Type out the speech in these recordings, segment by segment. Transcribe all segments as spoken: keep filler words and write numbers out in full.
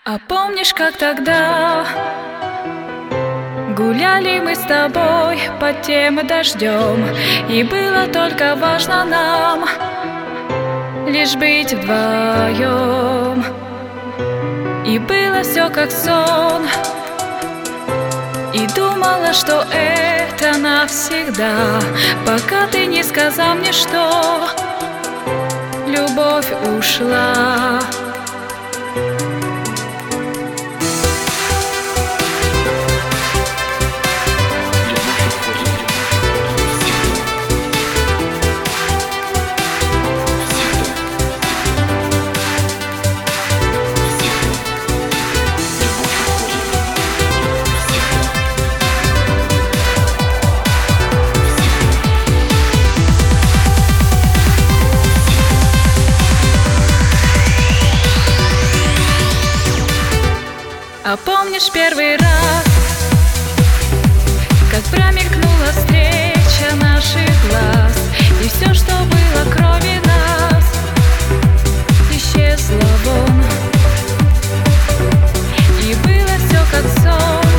А помнишь, как тогда гуляли мы с тобой под тем дождем, и было только важно нам лишь быть вдвоем. И было все как сон, и думала, что это навсегда, пока ты не сказал мне, что любовь ушла. А помнишь первый раз, как промелькнула встреча наших глаз, и все, что было кроме нас, исчезло вон. И было все как сон,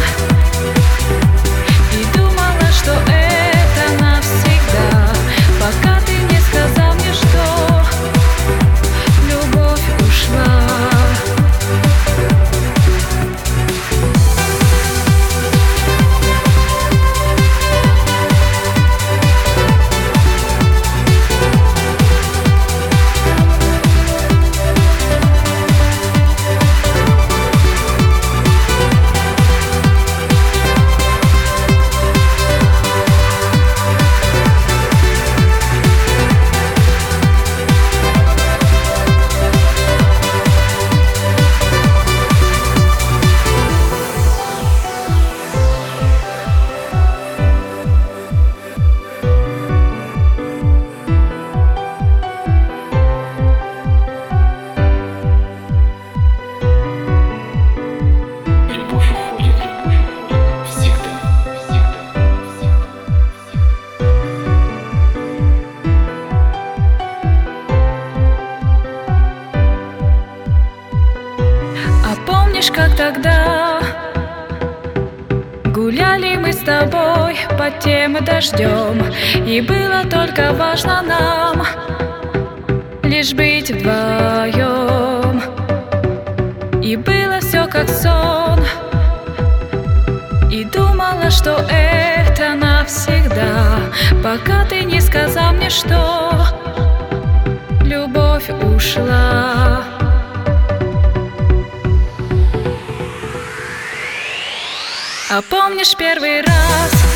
и думала, что это навсегда, пока ты не сказал мне, что любовь ушла. Помнишь, как тогда гуляли мы с тобой под тем дождем, и было только важно нам лишь быть вдвоем. И было все как сон, и думала, что это навсегда, пока ты не сказал мне, что любовь ушла. А помнишь первый раз,